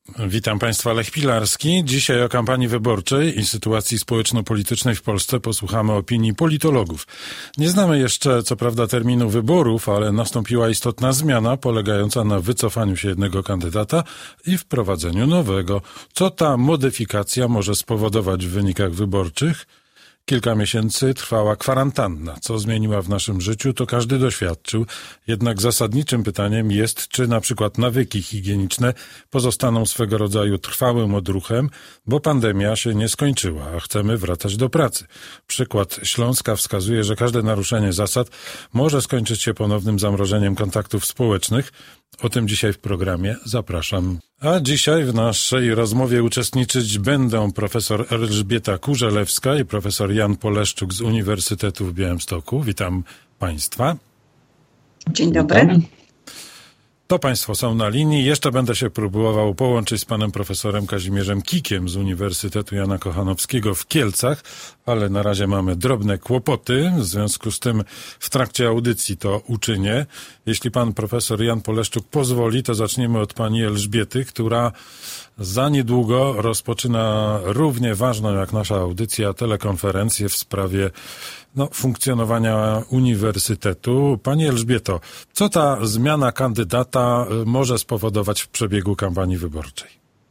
Witam Państwa, Lech Pilarski. Dzisiaj o kampanii wyborczej i sytuacji społeczno-politycznej w Polsce posłuchamy opinii politologów. Nie znamy jeszcze, co prawda, terminu wyborów, ale nastąpiła istotna zmiana polegająca na wycofaniu się jednego kandydata i wprowadzeniu nowego. Co ta modyfikacja może spowodować w wynikach wyborczych? Kilka miesięcy trwała kwarantanna. Co zmieniła w naszym życiu, to każdy doświadczył. Jednak zasadniczym pytaniem jest, czy na przykład nawyki higieniczne pozostaną swego rodzaju trwałym odruchem, bo pandemia się nie skończyła, a chcemy wracać do pracy. Przykład Śląska wskazuje, że każde naruszenie zasad może skończyć się ponownym zamrożeniem kontaktów społecznych. O tym dzisiaj w programie. Zapraszam. A dzisiaj w naszej rozmowie uczestniczyć będą profesor Elżbieta Kurzelewska i profesor Jan Poleszczuk z Uniwersytetu w Białymstoku. Witam Państwa. Dzień dobry. Witam. To Państwo są na linii. Jeszcze będę się próbował połączyć z panem profesorem Kazimierzem Kikiem z Uniwersytetu Jana Kochanowskiego w Kielcach, ale na razie mamy drobne kłopoty. W związku z tym w trakcie audycji to uczynię. Jeśli pan profesor Jan Poleszczuk pozwoli, to zaczniemy od pani Elżbiety, która za niedługo rozpoczyna równie ważną jak nasza audycja telekonferencję w sprawie funkcjonowania uniwersytetu. Pani Elżbieto, co ta zmiana kandydata może spowodować w przebiegu kampanii wyborczej?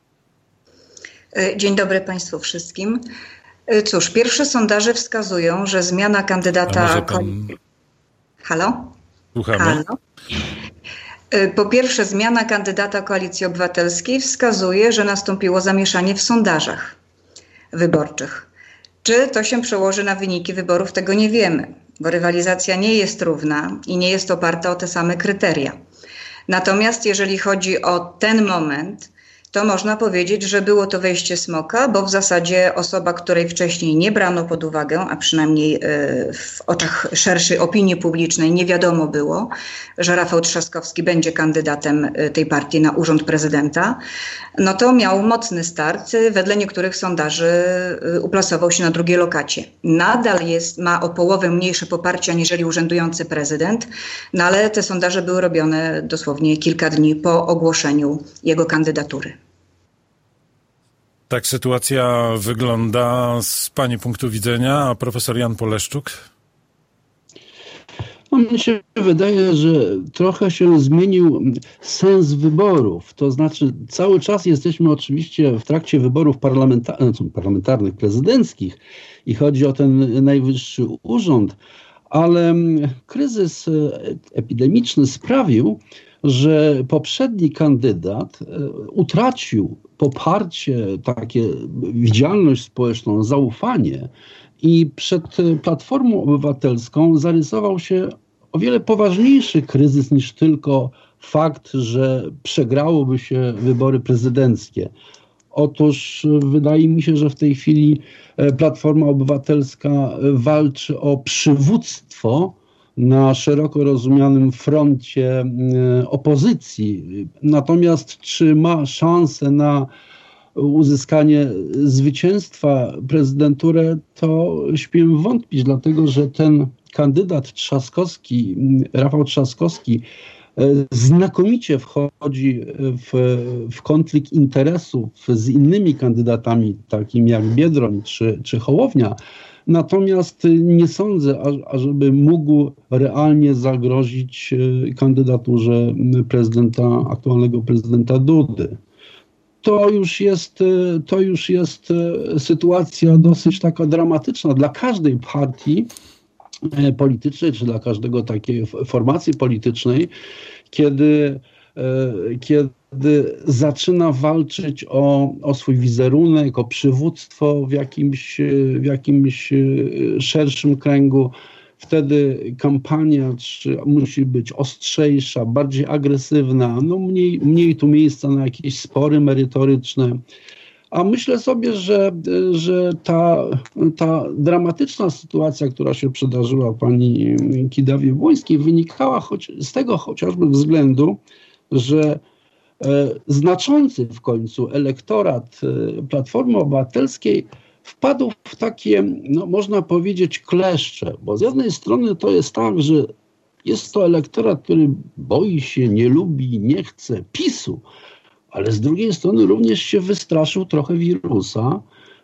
Dzień dobry Państwu wszystkim. Cóż, pierwsze sondaże wskazują, że zmiana kandydata... Halo? Słuchamy. Halo? Po pierwsze, zmiana kandydata Koalicji Obywatelskiej wskazuje, że nastąpiło zamieszanie w sondażach wyborczych. Czy to się przełoży na wyniki wyborów, tego nie wiemy, bo rywalizacja nie jest równa i nie jest oparta o te same kryteria. Natomiast jeżeli chodzi o ten moment, to można powiedzieć, że było to wejście smoka, bo w zasadzie osoba, której wcześniej nie brano pod uwagę, a przynajmniej w oczach szerszej opinii publicznej nie wiadomo było, że Rafał Trzaskowski będzie kandydatem tej partii na urząd prezydenta, no to miał mocny start. Wedle niektórych sondaży uplasował się na drugiej lokacie. Nadal ma o połowę mniejsze poparcie aniżeli urzędujący prezydent, no ale te sondaże były robione dosłownie kilka dni po ogłoszeniu jego kandydatury. Tak sytuacja wygląda z pani punktu widzenia, a profesor Jan Poleszczuk? Mnie się wydaje, że trochę się zmienił sens wyborów. To znaczy cały czas jesteśmy oczywiście w trakcie wyborów parlamentarnych, prezydenckich i chodzi o ten najwyższy urząd, ale kryzys epidemiczny sprawił, że poprzedni kandydat utracił poparcie, takie widzialność społeczną, zaufanie i przed Platformą Obywatelską zarysował się o wiele poważniejszy kryzys niż tylko fakt, że przegrałoby się wybory prezydenckie. Otóż wydaje mi się, że w tej chwili Platforma Obywatelska walczy o przywództwo na szeroko rozumianym froncie opozycji. Natomiast czy ma szansę na uzyskanie zwycięstwa, prezydenturę, to śmiem wątpić, dlatego że ten kandydat Trzaskowski, Rafał Trzaskowski, znakomicie wchodzi w konflikt interesów z innymi kandydatami, takimi jak Biedroń czy Hołownia. Natomiast nie sądzę, ażeby mógł realnie zagrozić kandydaturze aktualnego prezydenta Dudy. To już jest sytuacja dosyć taka dramatyczna dla każdej partii politycznej, czy dla każdego takiej formacji politycznej, kiedy zaczyna walczyć o swój wizerunek, o przywództwo w jakimś szerszym kręgu. Wtedy kampania musi być ostrzejsza, bardziej agresywna, mniej tu miejsca na jakieś spory merytoryczne. A myślę sobie, że ta dramatyczna sytuacja, która się przydarzyła pani Kidawie-Błońskiej, wynikała z tego chociażby względu, że znaczący w końcu elektorat Platformy Obywatelskiej wpadł w takie, można powiedzieć, kleszcze, bo z jednej strony to jest tak, że jest to elektorat, który boi się, nie lubi, nie chce PiS-u, ale z drugiej strony również się wystraszył trochę wirusa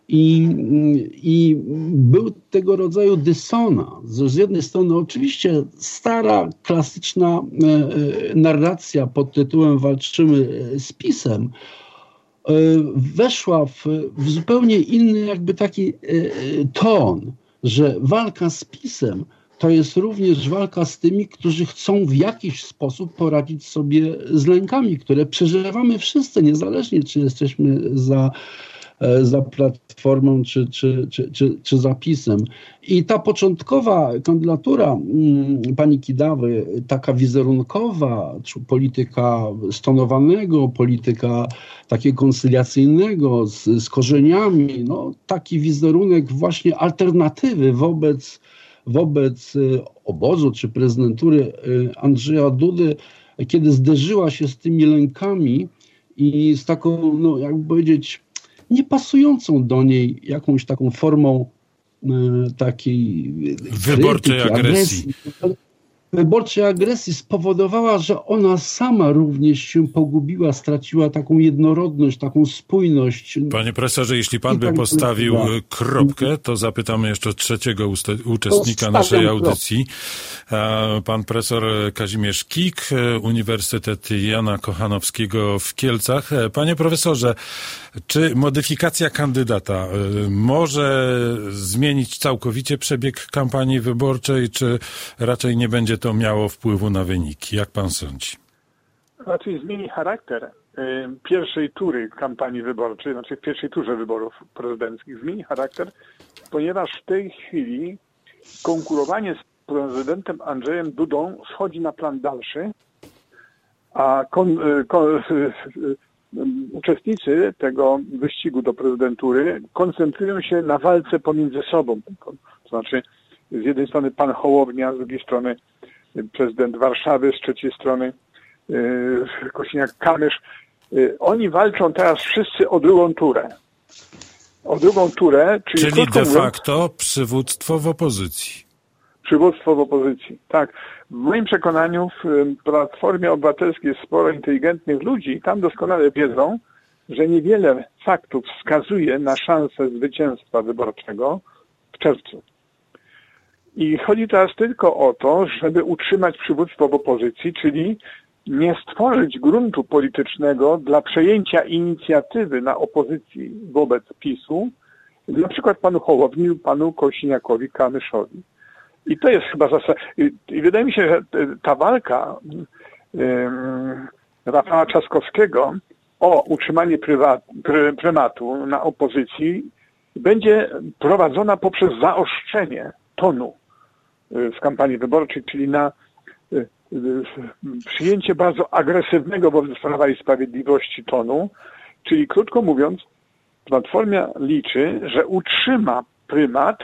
i był tego rodzaju dysonans. Z jednej strony oczywiście stara, klasyczna narracja pod tytułem "Walczymy z PiS-em" weszła w zupełnie inny jakby taki ton, że walka z PiS-em to jest również walka z tymi, którzy chcą w jakiś sposób poradzić sobie z lękami, które przeżywamy wszyscy, niezależnie czy jesteśmy za Platformą czy za PiS-em. I ta początkowa kandydatura pani Kidawy, taka wizerunkowa, czy polityka stonowanego, polityka takiego koncyliacyjnego z korzeniami, no, taki wizerunek właśnie alternatywy wobec obozu czy prezydentury Andrzeja Dudy, kiedy zderzyła się z tymi lękami i z taką, no, jakby powiedzieć, niepasującą do niej jakąś taką formą takiej wyborczej agresji. Wyborczej agresji spowodowała, że ona sama również się pogubiła, straciła taką jednorodność, taką spójność. Panie profesorze, jeśli pan by postawił kropkę, to zapytamy jeszcze trzeciego uczestnika naszej audycji. Pan profesor Kazimierz Kik, Uniwersytet Jana Kochanowskiego w Kielcach. Panie profesorze, czy modyfikacja kandydata może zmienić całkowicie przebieg kampanii wyborczej, czy raczej nie będzie to miało wpływu na wyniki? Jak pan sądzi? Raczej zmieni charakter pierwszej tury kampanii wyborczej, znaczy w pierwszej turze wyborów prezydenckich. Zmieni charakter, ponieważ w tej chwili konkurowanie z prezydentem Andrzejem Dudą schodzi na plan dalszy, a uczestnicy tego wyścigu do prezydentury koncentrują się na walce pomiędzy sobą. To znaczy z jednej strony pan Hołownia, z drugiej strony prezydent Warszawy, z trzeciej strony Kosiniak-Kamysz. Oni walczą teraz wszyscy o drugą turę. O drugą turę, czyli de facto przywództwo w opozycji. Przywództwo w opozycji, tak. W moim przekonaniu w Platformie Obywatelskiej jest sporo inteligentnych ludzi i tam doskonale wiedzą, że niewiele faktów wskazuje na szansę zwycięstwa wyborczego w czerwcu. I chodzi teraz tylko o to, żeby utrzymać przywództwo w opozycji, czyli nie stworzyć gruntu politycznego dla przejęcia inicjatywy na opozycji wobec PiS-u, na przykład panu Hołowni, panu Kosiniakowi-Kamyszowi. I to jest chyba zasada. I wydaje mi się, że ta walka Rafała Trzaskowskiego o utrzymanie prymatu na opozycji będzie prowadzona poprzez zaostrzenie tonu w kampanii wyborczej, czyli na przyjęcie bardzo agresywnego wobec Prawa i Sprawiedliwości tonu, czyli krótko mówiąc, Platforma liczy, że utrzyma prymat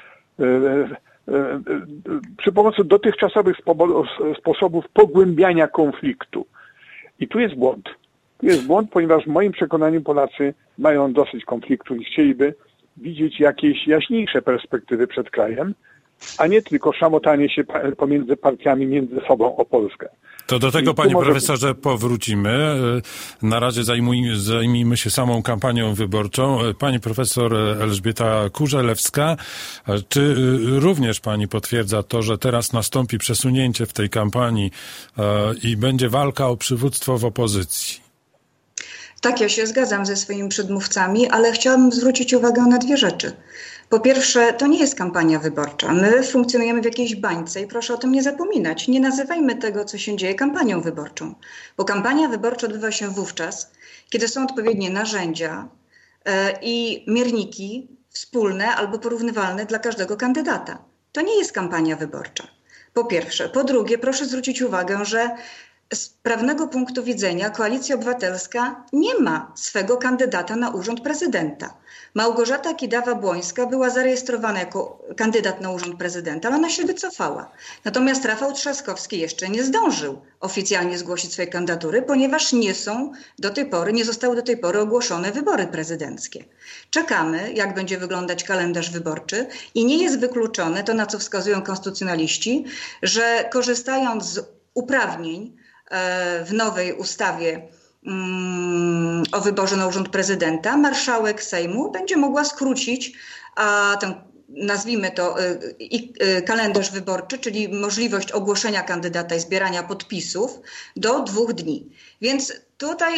przy pomocy dotychczasowych sposobów pogłębiania konfliktu. I tu jest błąd. Tu jest błąd, ponieważ w moim przekonaniu Polacy mają dosyć konfliktu i chcieliby widzieć jakieś jaśniejsze perspektywy przed krajem, a nie tylko szamotanie się pomiędzy partiami między sobą o Polskę. To do tego, panie profesorze, powrócimy. Na razie zajmijmy się samą kampanią wyborczą. Pani profesor Elżbieta Kurzelewska, czy również pani potwierdza to, że teraz nastąpi przesunięcie w tej kampanii i będzie walka o przywództwo w opozycji? Tak, ja się zgadzam ze swoimi przedmówcami, ale chciałabym zwrócić uwagę na dwie rzeczy. Po pierwsze, to nie jest kampania wyborcza. My funkcjonujemy w jakiejś bańce i proszę o tym nie zapominać. Nie nazywajmy tego, co się dzieje, kampanią wyborczą. Bo kampania wyborcza odbywa się wówczas, kiedy są odpowiednie narzędzia i mierniki wspólne albo porównywalne dla każdego kandydata. To nie jest kampania wyborcza. Po pierwsze. Po drugie, proszę zwrócić uwagę, że z prawnego punktu widzenia Koalicja Obywatelska nie ma swego kandydata na urząd prezydenta. Małgorzata Kidawa-Błońska była zarejestrowana jako kandydat na urząd prezydenta, ale ona się wycofała. Natomiast Rafał Trzaskowski jeszcze nie zdążył oficjalnie zgłosić swojej kandydatury, ponieważ nie zostały do tej pory ogłoszone wybory prezydenckie. Czekamy, jak będzie wyglądać kalendarz wyborczy i nie jest wykluczone to, na co wskazują konstytucjonaliści, że korzystając z uprawnień w nowej ustawie o wyborze na urząd prezydenta, marszałek Sejmu będzie mogła skrócić tę, nazwijmy to, kalendarz wyborczy, czyli możliwość ogłoszenia kandydata i zbierania podpisów do 2 dni. Więc tutaj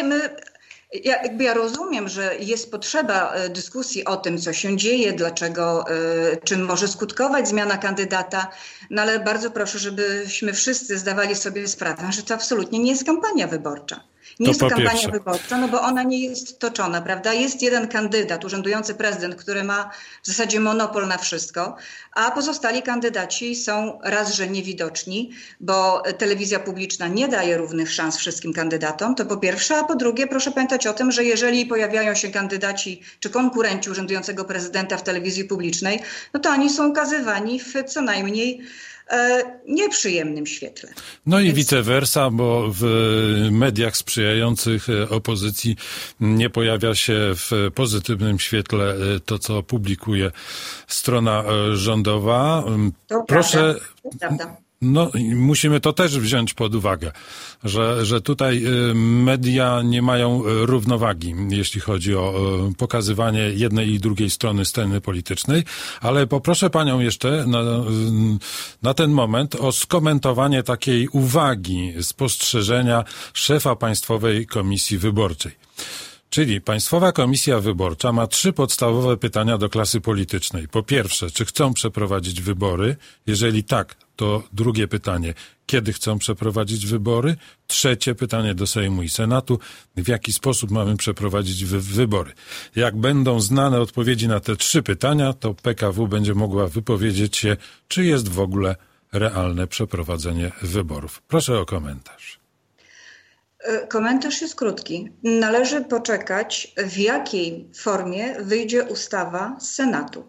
ja rozumiem, że jest potrzeba dyskusji o tym, co się dzieje, dlaczego, czym może skutkować zmiana kandydata, no ale bardzo proszę, żebyśmy wszyscy zdawali sobie sprawę, że to absolutnie nie jest kampania wyborcza. Nie jest to kampania wyborcza, no bo ona nie jest toczona, prawda? Jest jeden kandydat, urzędujący prezydent, który ma w zasadzie monopol na wszystko, a pozostali kandydaci są raz, że niewidoczni, bo telewizja publiczna nie daje równych szans wszystkim kandydatom, to po pierwsze, a po drugie proszę pamiętać o tym, że jeżeli pojawiają się kandydaci czy konkurenci urzędującego prezydenta w telewizji publicznej, no to oni są ukazywani w co najmniej nieprzyjemnym świetle. No i vice versa, bo w mediach sprzyjających opozycji nie pojawia się w pozytywnym świetle to, co publikuje strona rządowa. To proszę. Prawda. No, musimy to też wziąć pod uwagę, że tutaj media nie mają równowagi, jeśli chodzi o pokazywanie jednej i drugiej strony sceny politycznej, ale poproszę panią jeszcze na ten moment o skomentowanie takiej uwagi, spostrzeżenia szefa Państwowej Komisji Wyborczej. Czyli Państwowa Komisja Wyborcza ma 3 podstawowe pytania do klasy politycznej. Po pierwsze, czy chcą przeprowadzić wybory? Jeżeli tak, to drugie pytanie, kiedy chcą przeprowadzić wybory? Trzecie pytanie do Sejmu i Senatu, w jaki sposób mamy przeprowadzić wybory? Jak będą znane odpowiedzi na te 3 pytania, to PKW będzie mogła wypowiedzieć się, czy jest w ogóle realne przeprowadzenie wyborów. Proszę o komentarz. Komentarz jest krótki. Należy poczekać, w jakiej formie wyjdzie ustawa z Senatu.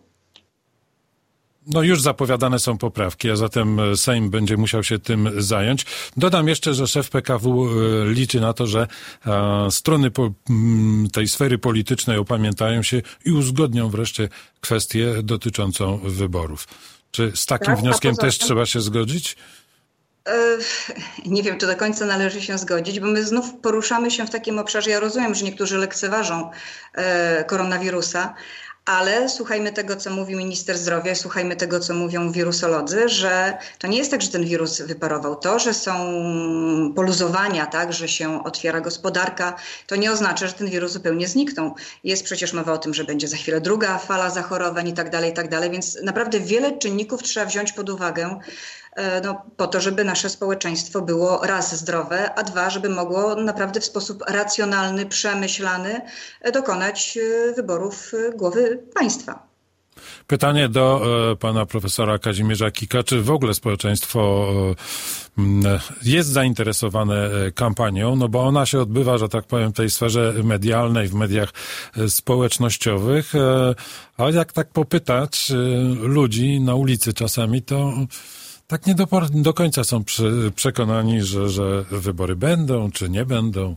No już zapowiadane są poprawki, a zatem Sejm będzie musiał się tym zająć. Dodam jeszcze, że szef PKW liczy na to, że strony tej sfery politycznej opamiętają się i uzgodnią wreszcie kwestię dotyczącą wyborów. Czy z takim wnioskiem też trzeba się zgodzić? Nie wiem, czy do końca należy się zgodzić, bo my znów poruszamy się w takim obszarze. Ja rozumiem, że niektórzy lekceważą koronawirusa, ale słuchajmy tego, co mówi minister zdrowia, słuchajmy tego, co mówią wirusolodzy, że to nie jest tak, że ten wirus wyparował. To, że są poluzowania, tak, że się otwiera gospodarka, to nie oznacza, że ten wirus zupełnie zniknął. Jest przecież mowa o tym, że będzie za chwilę druga fala zachorowań i tak dalej, więc naprawdę wiele czynników trzeba wziąć pod uwagę, po to, żeby nasze społeczeństwo było raz zdrowe, a 2, żeby mogło naprawdę w sposób racjonalny, przemyślany dokonać wyborów głowy państwa. Pytanie do pana profesora Kazimierza Kika. Czy w ogóle społeczeństwo jest zainteresowane kampanią? No bo ona się odbywa, że tak powiem, w tej sferze medialnej, w mediach społecznościowych. A jak tak popytać ludzi na ulicy czasami, to tak nie do końca są przekonani, że wybory będą, czy nie będą.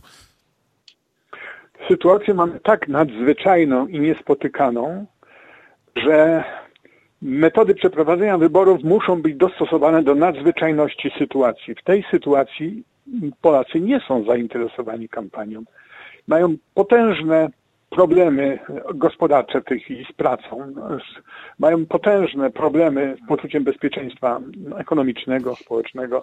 Sytuację mamy tak nadzwyczajną i niespotykaną, że metody przeprowadzenia wyborów muszą być dostosowane do nadzwyczajności sytuacji. W tej sytuacji Polacy nie są zainteresowani kampanią. Mają potężne problemy gospodarcze w tej chwili z pracą. Mają potężne problemy z poczuciem bezpieczeństwa ekonomicznego, społecznego,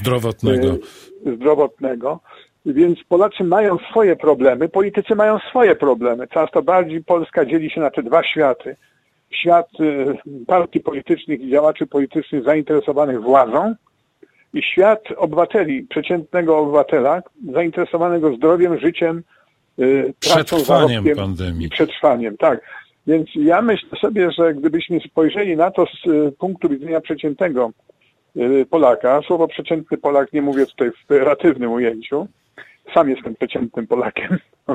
zdrowotnego. Więc Polacy mają swoje problemy, politycy mają swoje problemy. Coraz to bardziej Polska dzieli się na te 2 światy. Świat partii politycznych i działaczy politycznych zainteresowanych władzą i świat obywateli, przeciętnego obywatela zainteresowanego zdrowiem, życiem, przetrwaniem pandemii. I przetrwaniem, tak. Więc ja myślę sobie, że gdybyśmy spojrzeli na to z punktu widzenia przeciętnego Polaka, słowo przeciętny Polak nie mówię tutaj w pejoratywnym ujęciu, sam jestem przeciętnym Polakiem,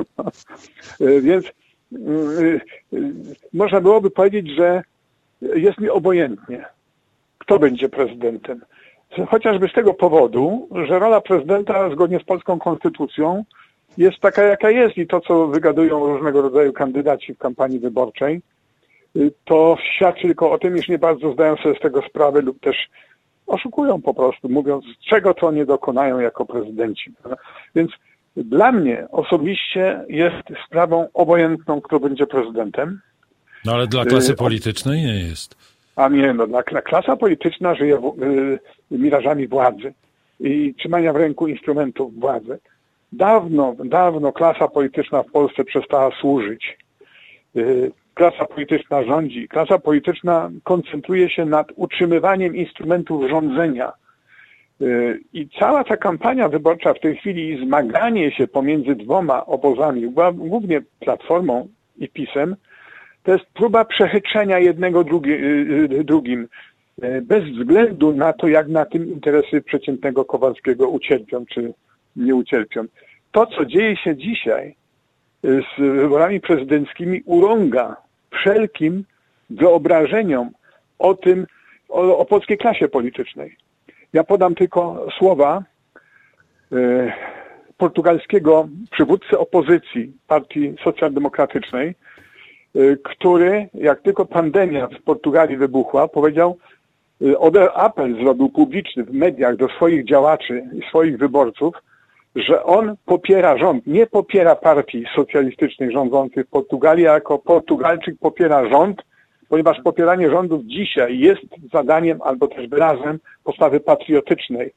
więc można byłoby powiedzieć, że jest mi obojętnie, kto będzie prezydentem. Chociażby z tego powodu, że rola prezydenta zgodnie z polską konstytucją jest taka, jaka jest i to, co wygadują różnego rodzaju kandydaci w kampanii wyborczej, to świadczy tylko o tym, iż nie bardzo zdają sobie z tego sprawy lub też oszukują po prostu, mówiąc, czego to nie dokonają jako prezydenci. Więc Dla mnie osobiście jest sprawą obojętną, kto będzie prezydentem. No ale dla klasy politycznej nie jest. A nie, klasa polityczna żyje mirażami władzy i trzymania w ręku instrumentów władzy. Dawno klasa polityczna w Polsce przestała służyć. Klasa polityczna rządzi. Klasa polityczna koncentruje się nad utrzymywaniem instrumentów rządzenia. I cała ta kampania wyborcza w tej chwili i zmaganie się pomiędzy dwoma obozami, głównie Platformą i PiS-em, to jest próba przechytrzenia jednego drugim, bez względu na to, jak na tym interesy przeciętnego Kowalskiego ucierpią czy nie ucierpią. To, co dzieje się dzisiaj z wyborami prezydenckimi, urąga wszelkim wyobrażeniom o polskiej klasie politycznej. Ja podam tylko słowa portugalskiego przywódcy opozycji Partii Socjaldemokratycznej, który, jak tylko pandemia w Portugalii wybuchła, powiedział, apel zrobił publiczny w mediach do swoich działaczy i swoich wyborców, że on popiera rząd, nie popiera partii socjalistycznej rządzących w Portugalii, a jako Portugalczyk popiera rząd, ponieważ popieranie rządów dzisiaj jest zadaniem albo też wyrazem postawy patriotycznej.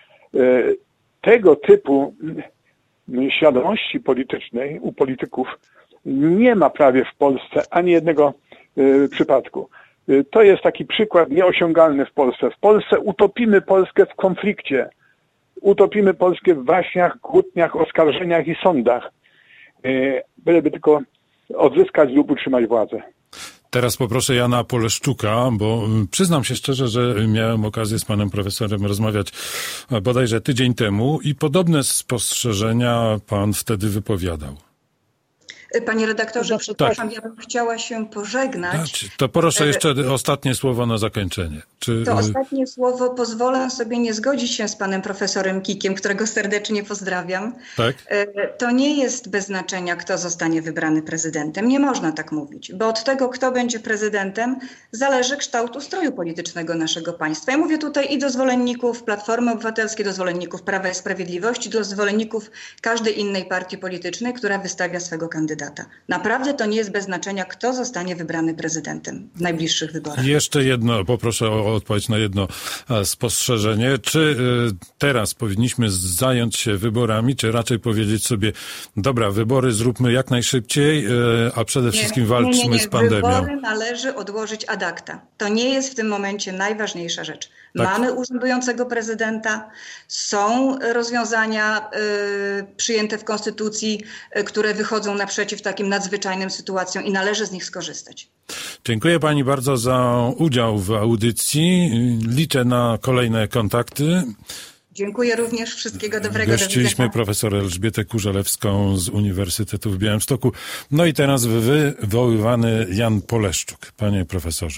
Tego typu świadomości politycznej u polityków nie ma prawie w Polsce ani jednego przypadku. To jest taki przykład nieosiągalny w Polsce. W Polsce utopimy Polskę w konflikcie. Utopimy Polskę w waśniach, kłótniach, oskarżeniach i sądach. Byleby tylko odzyskać lub utrzymać władzę. Teraz poproszę Jana Poleszczuka, bo przyznam się szczerze, że miałem okazję z panem profesorem rozmawiać bodajże tydzień temu i podobne spostrzeżenia pan wtedy wypowiadał. Panie redaktorze, przepraszam, ja bym chciała się pożegnać. To proszę jeszcze ostatnie słowo na zakończenie. To ostatnie słowo pozwolę sobie nie zgodzić się z panem profesorem Kikiem, którego serdecznie pozdrawiam. Tak? To nie jest bez znaczenia, kto zostanie wybrany prezydentem. Nie można tak mówić, bo od tego, kto będzie prezydentem, zależy kształt ustroju politycznego naszego państwa. Ja mówię tutaj i do zwolenników Platformy Obywatelskiej, do zwolenników Prawa i Sprawiedliwości, do zwolenników każdej innej partii politycznej, która wystawia swego kandydata. Naprawdę to nie jest bez znaczenia, kto zostanie wybrany prezydentem w najbliższych wyborach. Jeszcze jedno, poproszę o odpowiedź na jedno spostrzeżenie. Czy teraz powinniśmy zająć się wyborami, czy raczej powiedzieć sobie, dobra, wybory zróbmy jak najszybciej, a przede wszystkim walczmy z pandemią? Wybory należy odłożyć ad acta. To nie jest w tym momencie najważniejsza rzecz. Tak. Mamy urzędującego prezydenta, są rozwiązania przyjęte w Konstytucji, które wychodzą naprzeciw takim nadzwyczajnym sytuacjom i należy z nich skorzystać. Dziękuję pani bardzo za udział w audycji. Liczę na kolejne kontakty. Dziękuję również. Wszystkiego dobrego. Gościliśmy profesor Elżbietę Kurzelewską z Uniwersytetu w Białymstoku. No i teraz wywoływany Jan Poleszczuk. Panie profesorze.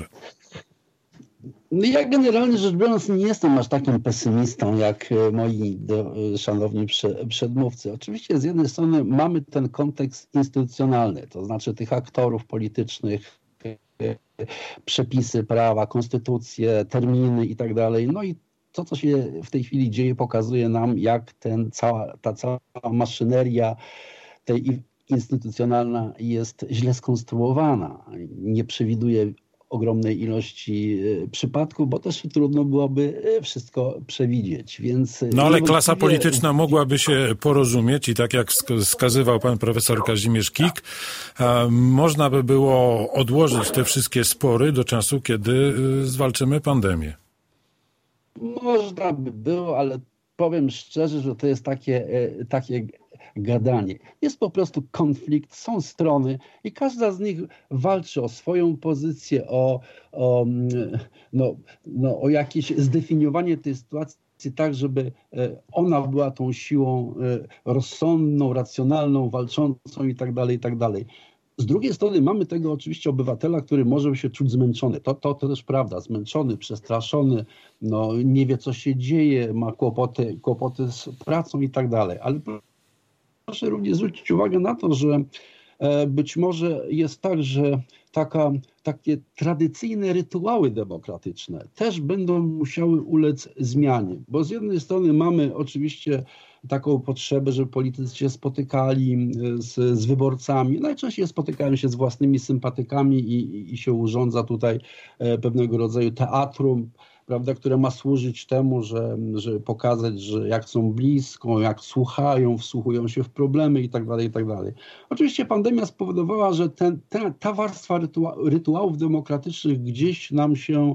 Ja generalnie rzecz biorąc nie jestem aż takim pesymistą jak moi szanowni przedmówcy. Oczywiście z jednej strony mamy ten kontekst instytucjonalny, to znaczy tych aktorów politycznych, przepisy prawa, konstytucje, terminy i tak dalej. No i to, co się w tej chwili dzieje, pokazuje nam, jak ta cała maszyneria tej instytucjonalna jest źle skonstruowana. Nie przewiduje ogromnej ilości przypadków, bo też trudno byłoby wszystko przewidzieć. Więc no ale klasa polityczna mogłaby się porozumieć i tak jak wskazywał pan profesor Kazimierz Kik, można by było odłożyć te wszystkie spory do czasu, kiedy zwalczymy pandemię. Można by było, ale powiem szczerze, że to jest takie gadanie. Jest po prostu konflikt, są strony i każda z nich walczy o swoją pozycję, o jakieś zdefiniowanie tej sytuacji tak, żeby ona była tą siłą rozsądną, racjonalną, walczącą i tak dalej, i tak dalej. Z drugiej strony mamy tego oczywiście obywatela, który może się czuć zmęczony. To też prawda, zmęczony, przestraszony, nie wie co się dzieje, ma kłopoty z pracą i tak dalej. Ale proszę również zwrócić uwagę na to, że Być może jest tak, że takie tradycyjne rytuały demokratyczne też będą musiały ulec zmianie, bo z jednej strony mamy oczywiście taką potrzebę, żeby politycy się spotykali z wyborcami, najczęściej spotykają się z własnymi sympatykami i się urządza tutaj pewnego rodzaju teatrum, prawda, które ma służyć temu, żeby pokazać, że jak są blisko, jak słuchają, wsłuchują się w problemy i tak dalej, i tak dalej. Oczywiście pandemia spowodowała, że ta warstwa rytuałów demokratycznych gdzieś nam się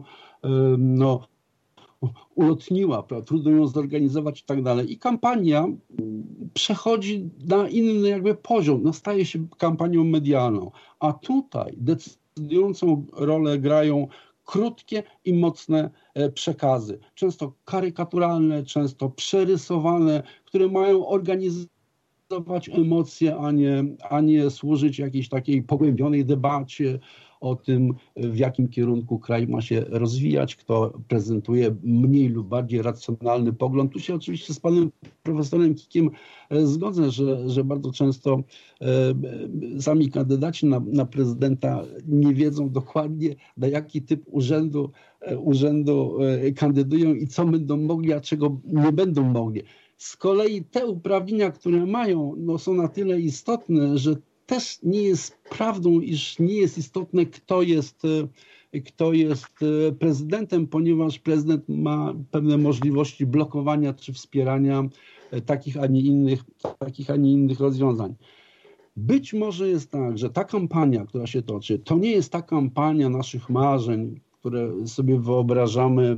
ulotniła, trudno ją zorganizować i tak dalej. I kampania przechodzi na inny jakby poziom, staje się kampanią medialną. A tutaj decydującą rolę grają krótkie i mocne przekazy, często karykaturalne, często przerysowane, które mają organizować emocje, a nie służyć jakiejś takiej pogłębionej debacie o tym, w jakim kierunku kraj ma się rozwijać, kto prezentuje mniej lub bardziej racjonalny pogląd. Tu się oczywiście z panem profesorem Kikiem zgodzę, że bardzo często sami kandydaci na prezydenta nie wiedzą dokładnie, na jaki typ urzędu kandydują i co będą mogli, a czego nie będą mogli. Z kolei te uprawnienia, które mają, są na tyle istotne, że też nie jest prawdą, iż nie jest istotne, kto jest prezydentem, ponieważ prezydent ma pewne możliwości blokowania czy wspierania takich, a nie innych rozwiązań. Być może jest tak, że ta kampania, która się toczy, to nie jest ta kampania naszych marzeń, które sobie wyobrażamy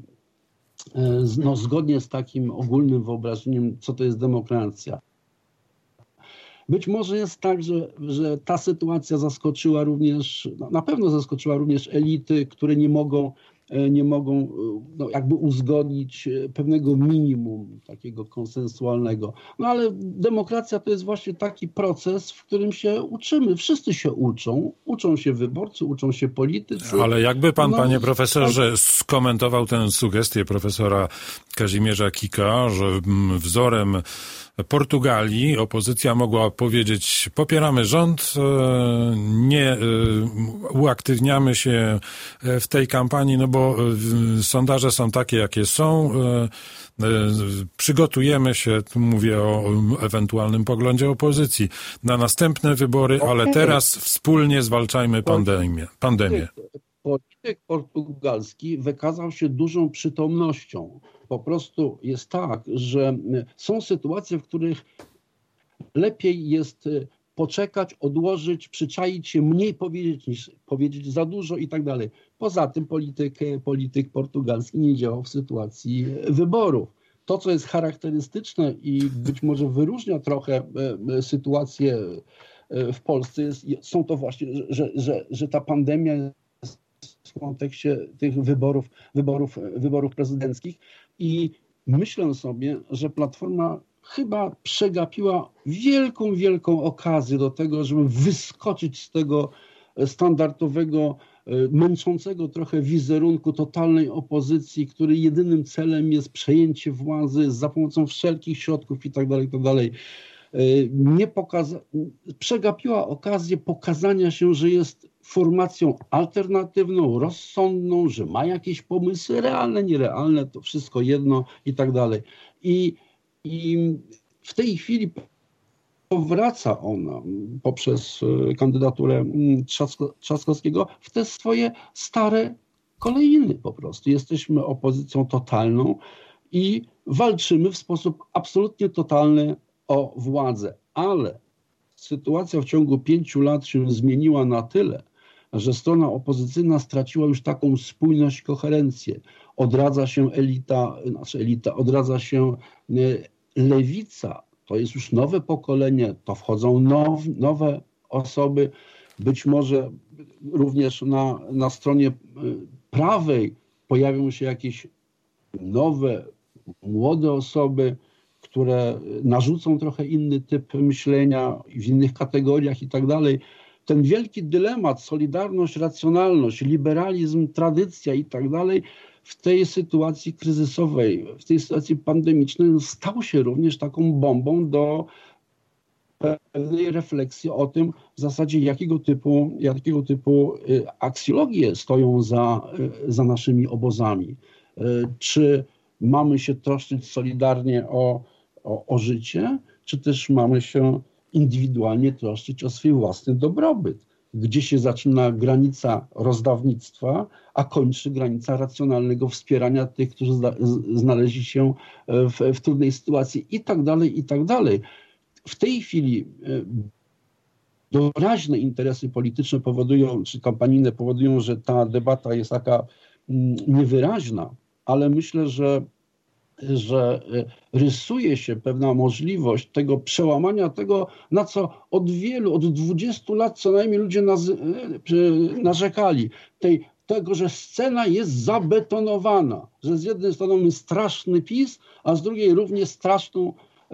zgodnie z takim ogólnym wyobrażeniem, co to jest demokracja. Być może jest tak, że ta sytuacja zaskoczyła również, na pewno zaskoczyła również elity, które nie mogą jakby uzgodnić pewnego minimum takiego konsensualnego. Ale demokracja to jest właśnie taki proces, w którym się uczymy. Wszyscy się uczą się wyborcy, uczą się politycy. Ale jakby pan, panie profesorze, skomentował tę sugestię profesora Kazimierza Kika, że wzorem Portugalii opozycja mogła powiedzieć: popieramy rząd, nie uaktywniamy się w tej kampanii, bo sondaże są takie, jakie są, przygotujemy się, tu mówię o ewentualnym poglądzie opozycji, na następne wybory, ale teraz wspólnie zwalczajmy pandemię. Polityk portugalski wykazał się dużą przytomnością. Po prostu jest tak, że są sytuacje, w których lepiej jest poczekać, odłożyć, przyczaić się, mniej powiedzieć niż powiedzieć za dużo i tak dalej. Poza tym polityk portugalski nie działał w sytuacji wyborów. To, co jest charakterystyczne i być może wyróżnia trochę sytuację w Polsce, są to właśnie, że ta pandemia jest w kontekście tych wyborów prezydenckich i myślę sobie, że Platforma chyba przegapiła wielką okazję do tego, żeby wyskoczyć z tego standardowego, męczącego trochę wizerunku totalnej opozycji, który jedynym celem jest przejęcie władzy za pomocą wszelkich środków i tak dalej. Przegapiła okazję pokazania się, że jest formacją alternatywną, rozsądną, że ma jakieś pomysły realne, nierealne, to wszystko jedno i tak dalej. I w tej chwili powraca ona poprzez kandydaturę Trzaskowskiego w te swoje stare kolejny po prostu. Jesteśmy opozycją totalną i walczymy w sposób absolutnie totalny o władzę. Ale sytuacja w ciągu 5 lat się zmieniła na tyle, że strona opozycyjna straciła już taką spójność, koherencję. Odradza się odradza się lewica. To jest już nowe pokolenie, to wchodzą nowe osoby. Być może również na stronie prawej pojawią się jakieś nowe, młode osoby, które narzucą trochę inny typ myślenia w innych kategoriach i tak dalej. Ten wielki dylemat, solidarność, racjonalność, liberalizm, tradycja i tak dalej, w tej sytuacji kryzysowej, w tej sytuacji pandemicznej stał się również taką bombą do pewnej refleksji o tym w zasadzie jakiego typu aksjologie stoją za naszymi obozami. Czy mamy się troszczyć solidarnie o życie, czy też mamy się indywidualnie troszczyć o swój własny dobrobyt? Gdzie się zaczyna granica rozdawnictwa, a kończy granica racjonalnego wspierania tych, którzy znaleźli się w trudnej sytuacji i tak dalej, i tak dalej. W tej chwili doraźne interesy polityczne powodują, czy kampanijne powodują, że ta debata jest taka niewyraźna, ale myślę, że rysuje się pewna możliwość tego przełamania tego, na co od 20 lat co najmniej ludzie narzekali. Tego, że scena jest zabetonowana, że z jednej strony mamy straszny PiS, a z drugiej równie straszną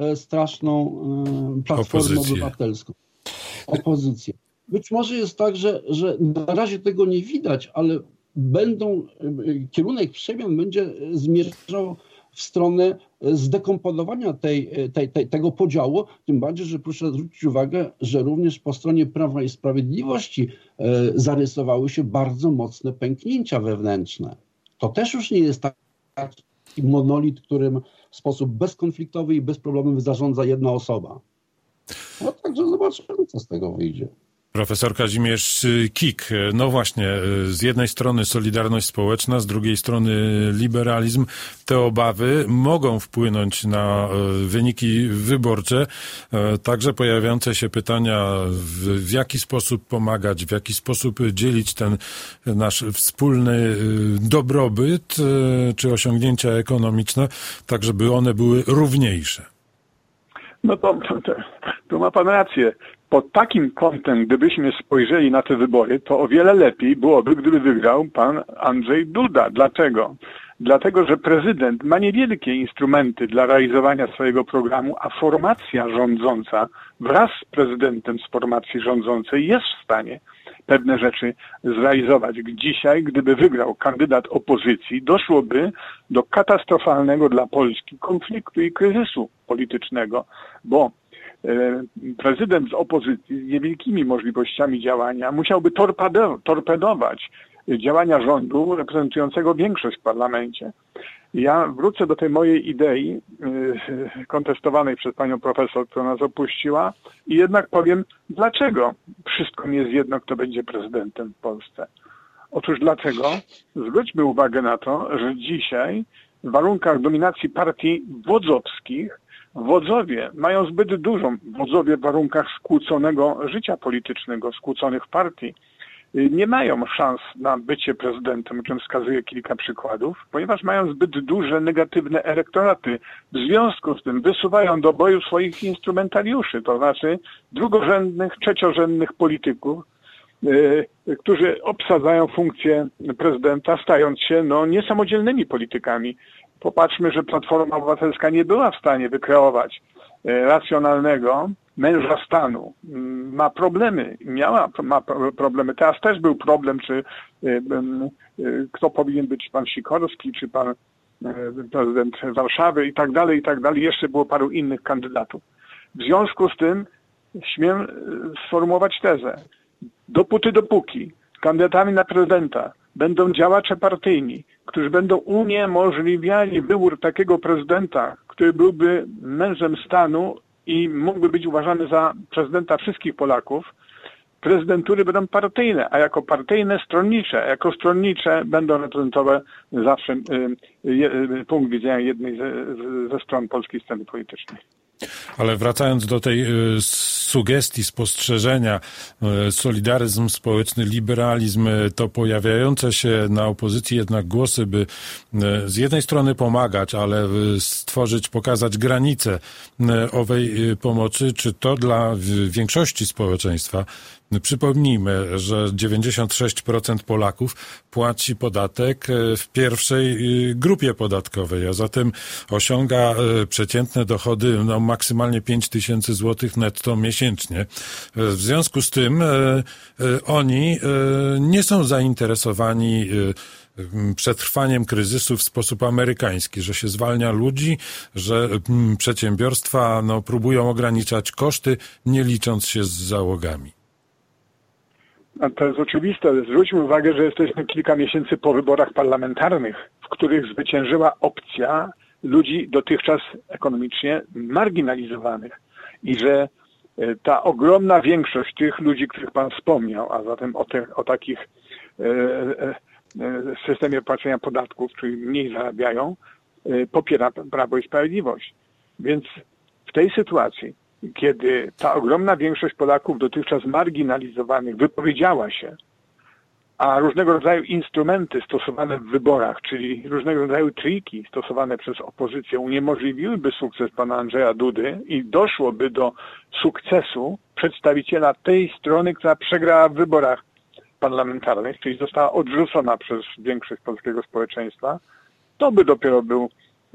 Platformę Obywatelską. Opozycję. Być może jest tak, że na razie tego nie widać, ale kierunek przemian będzie zmierzał w stronę zdekomponowania tego podziału, tym bardziej, że proszę zwrócić uwagę, że również po stronie Prawa i Sprawiedliwości zarysowały się bardzo mocne pęknięcia wewnętrzne. To też już nie jest taki monolit, którym w sposób bezkonfliktowy i bezproblemowy zarządza jedna osoba. No także zobaczymy, co z tego wyjdzie. Profesor Kazimierz Kik. No właśnie, z jednej strony Solidarność Społeczna, z drugiej strony liberalizm. Te obawy mogą wpłynąć na wyniki wyborcze. Także pojawiające się pytania, w jaki sposób pomagać, w jaki sposób dzielić ten nasz wspólny dobrobyt, czy osiągnięcia ekonomiczne, tak żeby one były równiejsze. No to ma pan rację. Pod takim kątem, gdybyśmy spojrzeli na te wybory, to o wiele lepiej byłoby, gdyby wygrał pan Andrzej Duda. Dlaczego? Dlatego, że prezydent ma niewielkie instrumenty dla realizowania swojego programu, a formacja rządząca wraz z prezydentem z formacji rządzącej jest w stanie pewne rzeczy zrealizować. Dzisiaj, gdyby wygrał kandydat opozycji, doszłoby do katastrofalnego dla Polski konfliktu i kryzysu politycznego, bo prezydent z opozycji z niewielkimi możliwościami działania musiałby torpedować działania rządu reprezentującego większość w parlamencie. Ja wrócę do tej mojej idei kontestowanej przez panią profesor, która nas opuściła i jednak powiem, dlaczego wszystko mi jest jedno, kto będzie prezydentem w Polsce. Otóż dlatego, zwróćmy uwagę na to, że dzisiaj w warunkach dominacji partii wodzowskich wodzowie mają zbyt dużą, wodzowie w warunkach skłóconego życia politycznego, skłóconych partii, nie mają szans na bycie prezydentem, o czym wskazuje kilka przykładów, ponieważ mają zbyt duże negatywne elektoraty. W związku z tym wysuwają do boju swoich instrumentariuszy, to znaczy drugorzędnych, trzeciorzędnych polityków, którzy obsadzają funkcję prezydenta, stając się niesamodzielnymi politykami. Popatrzmy, że Platforma Obywatelska nie była w stanie wykreować racjonalnego męża stanu. Ma problemy, ma problemy. Teraz też był problem, czy kto powinien być, pan Sikorski, czy pan prezydent Warszawy i tak dalej, i tak dalej. Jeszcze było paru innych kandydatów. W związku z tym śmiem sformułować tezę. Dopóki kandydatami na prezydenta będą działacze partyjni, którzy będą uniemożliwiali wybór takiego prezydenta, który byłby mężem stanu i mógłby być uważany za prezydenta wszystkich Polaków, prezydentury będą partyjne, a jako partyjne stronnicze, jako stronnicze będą reprezentować zawsze punkt widzenia jednej ze stron polskiej sceny politycznej. Ale wracając do tej sugestii, spostrzeżenia, solidaryzm społeczny, liberalizm, to pojawiające się na opozycji jednak głosy, by z jednej strony pomagać, ale stworzyć, pokazać granice owej pomocy, czy to dla większości społeczeństwa? Przypomnijmy, że 96% Polaków płaci podatek w pierwszej grupie podatkowej, a zatem osiąga przeciętne dochody maksymalnie 5 000 złotych netto miesięcznie. W związku z tym oni nie są zainteresowani przetrwaniem kryzysu w sposób amerykański, że się zwalnia ludzi, że przedsiębiorstwa próbują ograniczać koszty, nie licząc się z załogami. A to jest oczywiste. Zwróćmy uwagę, że jesteśmy kilka miesięcy po wyborach parlamentarnych, w których zwyciężyła opcja ludzi dotychczas ekonomicznie marginalizowanych i że ta ogromna większość tych ludzi, których Pan wspomniał, a zatem o takich systemie płacenia podatków, czyli mniej zarabiają, popiera Prawo i Sprawiedliwość. Więc w tej sytuacji, kiedy ta ogromna większość Polaków dotychczas marginalizowanych wypowiedziała się, a różnego rodzaju instrumenty stosowane w wyborach, czyli różnego rodzaju triki stosowane przez opozycję uniemożliwiłyby sukces pana Andrzeja Dudy i doszłoby do sukcesu przedstawiciela tej strony, która przegrała w wyborach parlamentarnych, czyli została odrzucona przez większość polskiego społeczeństwa, to by dopiero był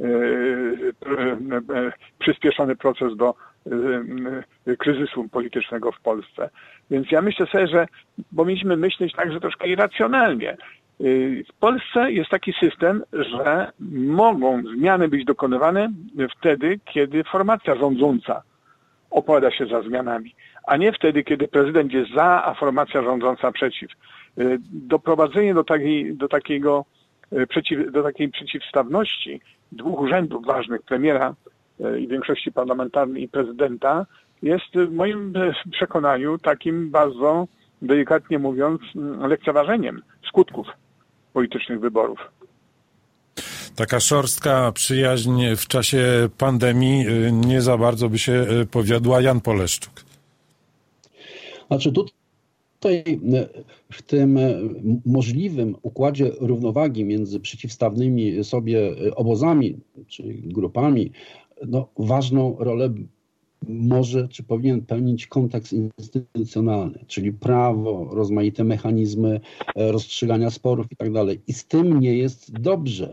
przyspieszony proces do kryzysu politycznego w Polsce. Więc ja myślę sobie, że powinniśmy myśleć także troszkę irracjonalnie. W Polsce jest taki system, że mogą zmiany być dokonywane wtedy, kiedy formacja rządząca opowiada się za zmianami, a nie wtedy, kiedy prezydent jest za, a formacja rządząca przeciw. Doprowadzenie do takiej przeciwstawności dwóch urzędów ważnych, premiera i większości parlamentarnej i prezydenta, jest w moim przekonaniu takim bardzo, delikatnie mówiąc, lekceważeniem skutków politycznych wyborów. Taka szorstka przyjaźń w czasie pandemii nie za bardzo by się powiodła. Jan Poleszczuk. Znaczy tutaj w tym możliwym układzie równowagi między przeciwstawnymi sobie obozami czy grupami, ważną rolę może czy powinien pełnić kontekst instytucjonalny, czyli prawo, rozmaite mechanizmy rozstrzygania sporów i tak dalej. I z tym nie jest dobrze,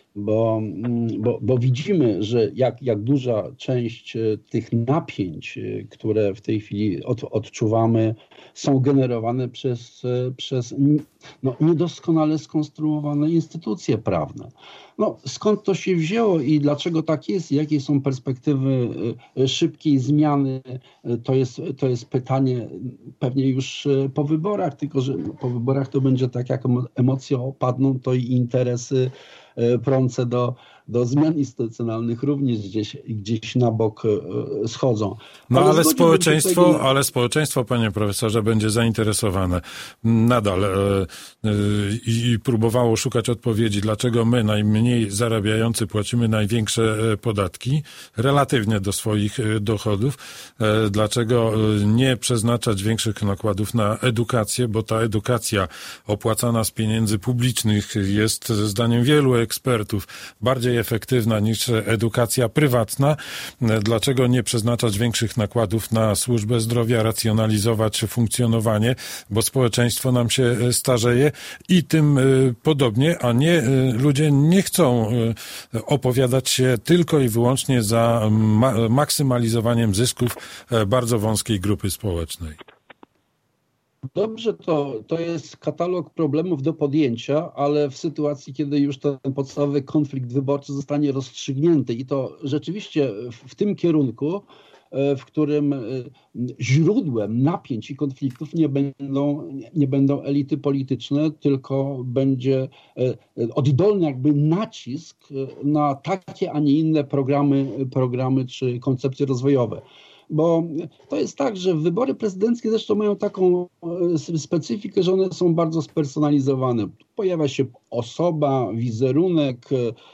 bo widzimy, że jak duża część tych napięć, które w tej chwili odczuwamy, są generowane przez niedoskonale skonstruowane instytucje prawne. Skąd to się wzięło i dlaczego tak jest? Jakie są perspektywy szybkiej zmiany? To jest pytanie pewnie już po wyborach, tylko że po wyborach to będzie tak, jak emocje opadną, to i interesy prące do zmian instytucjonalnych również gdzieś na bok schodzą. Ale społeczeństwo, panie profesorze, będzie zainteresowane nadal i próbowało szukać odpowiedzi, dlaczego my, najmniej zarabiający, płacimy największe podatki relatywnie do swoich dochodów, dlaczego nie przeznaczać większych nakładów na edukację, bo ta edukacja opłacana z pieniędzy publicznych jest zdaniem wielu ekspertów bardziej efektywna niż edukacja prywatna. Dlaczego nie przeznaczać większych nakładów na służbę zdrowia, racjonalizować funkcjonowanie, bo społeczeństwo nam się starzeje i tym podobnie, a nie ludzie nie chcą opowiadać się tylko i wyłącznie za maksymalizowaniem zysków bardzo wąskiej grupy społecznej. Dobrze, to jest katalog problemów do podjęcia, ale w sytuacji, kiedy już ten podstawowy konflikt wyborczy zostanie rozstrzygnięty i to rzeczywiście w tym kierunku, w którym źródłem napięć i konfliktów nie będą elity polityczne, tylko będzie oddolny jakby nacisk na takie, a nie inne programy czy koncepcje rozwojowe. Bo to jest tak, że wybory prezydenckie zresztą mają taką specyfikę, że one są bardzo spersonalizowane. Pojawia się osoba, wizerunek,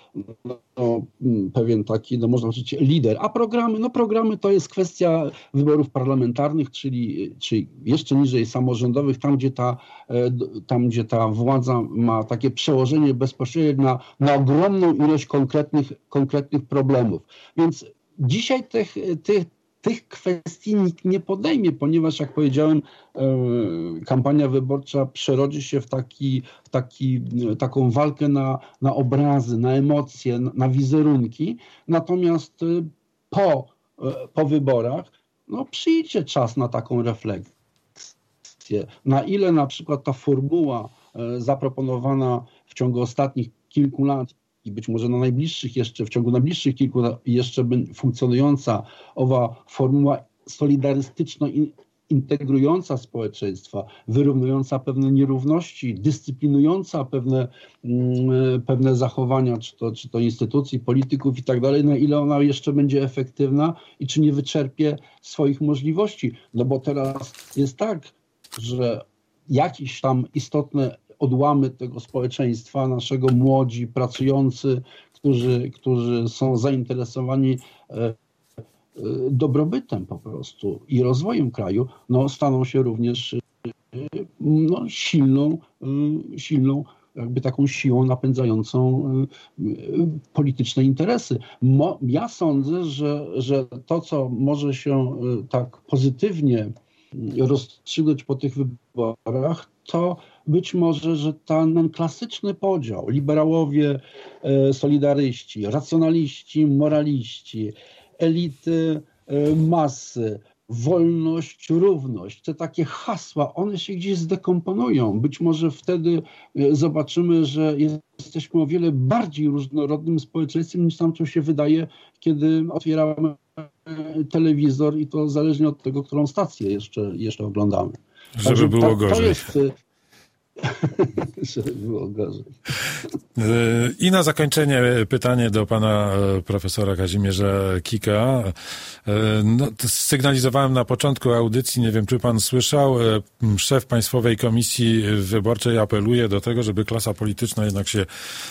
pewien taki, można powiedzieć, lider. A programy to jest kwestia wyborów parlamentarnych, czyli jeszcze niżej samorządowych, tam gdzie ta władza ma takie przełożenie bezpośrednie na ogromną ilość konkretnych problemów. Więc dzisiaj tych kwestii nikt nie podejmie, ponieważ, jak powiedziałem, kampania wyborcza przerodzi się w taką walkę na obrazy, na emocje, na wizerunki. Natomiast po po wyborach, przyjdzie czas na taką refleksję. Na ile na przykład ta formuła zaproponowana w ciągu ostatnich kilku lat i być może w ciągu najbliższych kilku lat jeszcze funkcjonująca owa formuła solidarystyczno integrująca społeczeństwa, wyrównująca pewne nierówności, dyscyplinująca pewne zachowania, czy to instytucji, polityków i tak dalej, na ile ona jeszcze będzie efektywna i czy nie wyczerpie swoich możliwości. Bo teraz jest tak, że jakieś tam istotne odłamy tego społeczeństwa, naszego młodzi, pracujący, którzy są zainteresowani dobrobytem po prostu i rozwojem kraju, staną się również silną jakby taką siłą napędzającą polityczne interesy. Ja sądzę, że to, co może się tak pozytywnie rozstrzygnąć po tych wyborach, to być może, że ten klasyczny podział, liberałowie, solidaryści, racjonaliści, moraliści, elity, masy, wolność, równość, te takie hasła, one się gdzieś zdekomponują. Być może wtedy zobaczymy, że jesteśmy o wiele bardziej różnorodnym społeczeństwem niż nam to się wydaje, kiedy otwieramy telewizor i to zależnie od tego, którą stację jeszcze oglądamy. Żeby było gorzej. Żeby było gorzej. I na zakończenie pytanie do pana profesora Kazimierza Kika. Sygnalizowałem na początku audycji, nie wiem, czy pan słyszał, szef Państwowej Komisji Wyborczej apeluje do tego, żeby klasa polityczna jednak się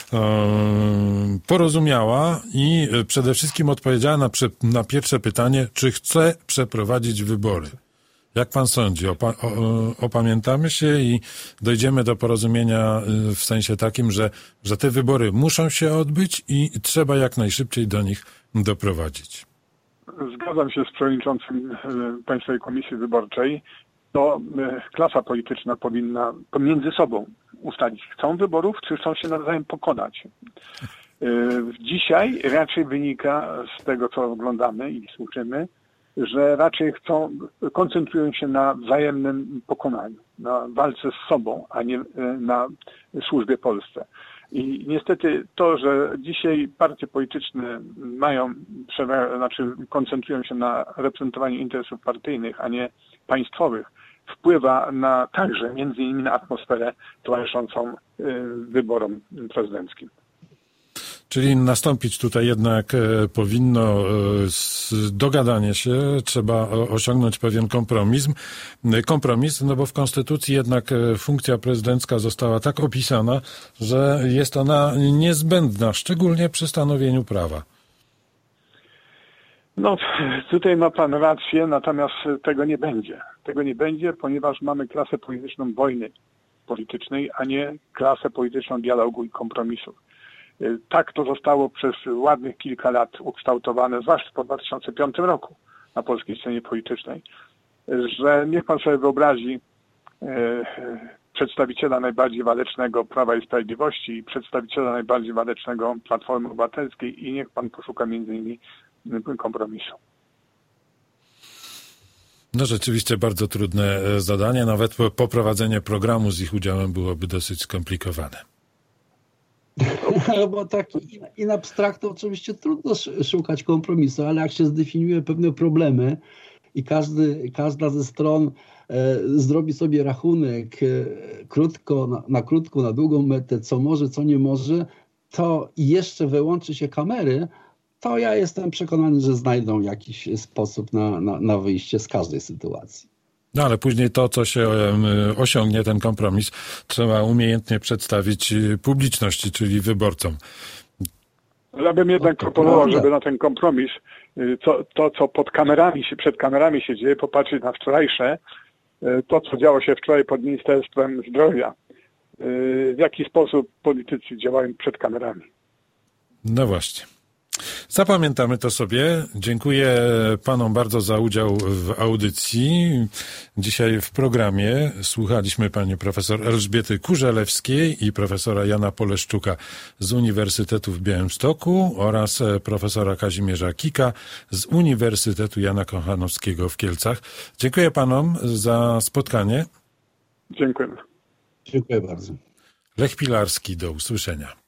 porozumiała i przede wszystkim odpowiedziała na pierwsze pytanie, czy chce przeprowadzić wybory. Jak pan sądzi, opamiętamy się i dojdziemy do porozumienia w sensie takim, że te wybory muszą się odbyć i trzeba jak najszybciej do nich doprowadzić? Zgadzam się z przewodniczącym Państwowej Komisji Wyborczej. To klasa polityczna powinna pomiędzy sobą ustalić, chcą wyborów, czy chcą się nawzajem pokonać. Dzisiaj raczej wynika z tego, co oglądamy i słyszymy, że raczej koncentrują się na wzajemnym pokonaniu, na walce z sobą, a nie na służbie Polsce. I niestety to, że dzisiaj partie polityczne koncentrują się na reprezentowaniu interesów partyjnych, a nie państwowych, wpływa także między innymi na atmosferę towarzyszącą wyborom prezydenckim. Czyli nastąpić tutaj jednak powinno dogadanie się, trzeba osiągnąć pewien kompromis, bo w Konstytucji jednak funkcja prezydencka została tak opisana, że jest ona niezbędna, szczególnie przy stanowieniu prawa. Tutaj ma pan rację, natomiast tego nie będzie. Tego nie będzie, ponieważ mamy klasę polityczną wojny politycznej, a nie klasę polityczną dialogu i kompromisów. Tak to zostało przez ładnych kilka lat ukształtowane, zwłaszcza po 2005 roku na polskiej scenie politycznej, że niech pan sobie wyobrazi przedstawiciela najbardziej walecznego Prawa i Sprawiedliwości i przedstawiciela najbardziej walecznego Platformy Obywatelskiej i niech pan poszuka między innymi kompromisu. Rzeczywiście bardzo trudne zadanie, nawet poprowadzenie programu z ich udziałem byłoby dosyć skomplikowane. Bo tak in abstracto oczywiście trudno szukać kompromisu, ale jak się zdefiniuje pewne problemy i każda ze stron zrobi sobie rachunek na krótką, na długą metę, co może, co nie może, to jeszcze wyłączy się kamery, to ja jestem przekonany, że znajdą jakiś sposób na wyjście z każdej sytuacji. Ale później to, co się osiągnie, ten kompromis, trzeba umiejętnie przedstawić publiczności, czyli wyborcom. Ja bym jednak proponował, żeby na ten kompromis, co przed kamerami się dzieje, popatrzeć na wczorajsze, to, co działo się wczoraj pod Ministerstwem Zdrowia. W jaki sposób politycy działają przed kamerami. No właśnie. Zapamiętamy to sobie. Dziękuję panom bardzo za udział w audycji. Dzisiaj w programie słuchaliśmy pani profesor Elżbiety Kurzelewskiej i profesora Jana Poleszczuka z Uniwersytetu w Białymstoku oraz profesora Kazimierza Kika z Uniwersytetu Jana Kochanowskiego w Kielcach. Dziękuję panom za spotkanie. Dziękujemy. Dziękuję bardzo. Lech Pilarski, do usłyszenia.